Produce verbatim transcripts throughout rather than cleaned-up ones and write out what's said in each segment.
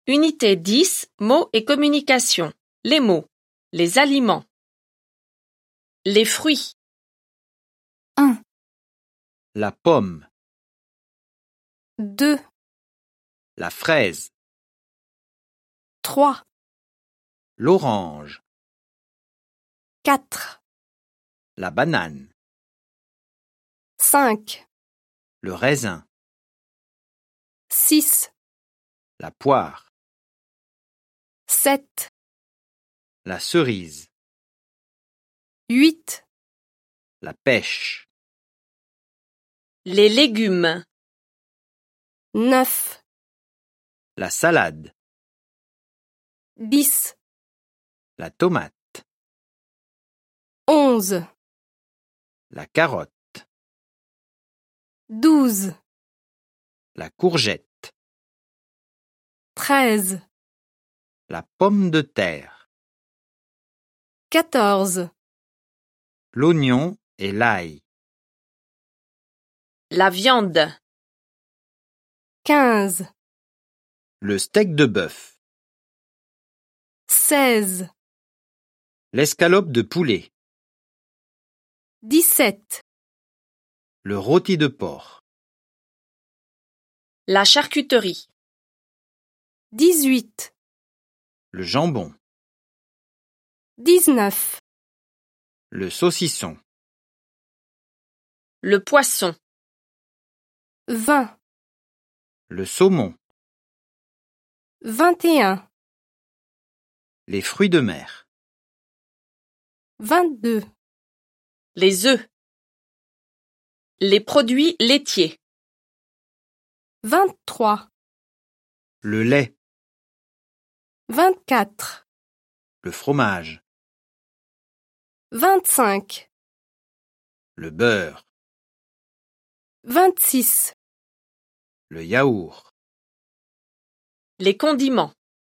Unité dix, mots et communication. Les mots. Les aliments. Les fruits. un, la pomme, deux, la fraise, trois, l'orange, quatre, la banane, cinq, le raisin, six, la poire, sept, la cerise, huit, la pêche, Les légumes. neuf, la salade, dix, la tomate, onze, la carotte, douze, la courgette, treize, la pomme de terre, quatorze, l'oignon et l'ail, La viande. quinze, le steak de bœuf, seize, l'escalope de poulet, dix-sept, le rôti de porc, La charcuterie. dix-huit, le jambon, dix-neuf, le saucisson, Le poisson. vingt, le saumon, vingt et un, les fruits de mer, vingt-deux, Les œufs. Les produits laitiers. vingt-trois, le lait, vingt-quatre, le fromage, vingt-cinq, le beurre, vingt-six, le yaourt, Les condiments.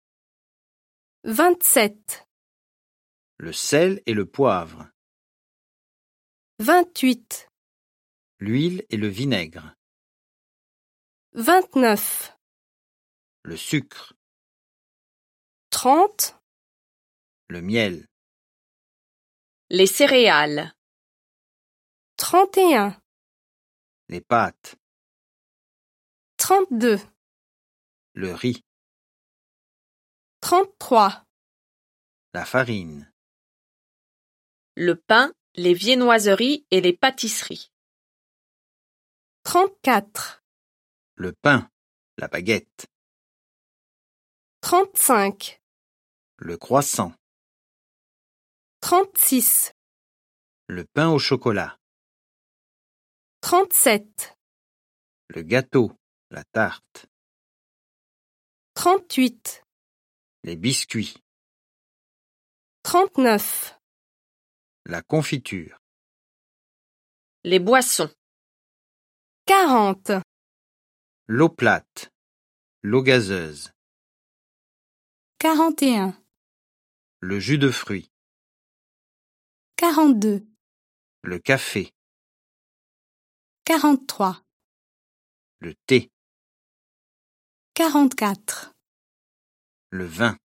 vingt-sept, le sel et le poivre, vingt-huit, l'huile et le vinaigre, vingt-neuf, le sucre, trente, le miel, Les céréales. trente et un, les pâtes, trente-deux, le riz, trente-trois, la farine, Le pain, les viennoiseries et les pâtisseries. trente-quatre, le pain, la baguette, trente-cinq, le croissant, trente-six, le pain au chocolat, trente-sept, le gâteau, la tarte, trente-huit, les biscuits, trente-neuf, la confiture, Les boissons. quarante, l'eau plate, l'eau gazeuse, quarante et un, le jus de fruits, quarante-deux, le café, quarante-trois, le thé, quarante-quatre, le vin.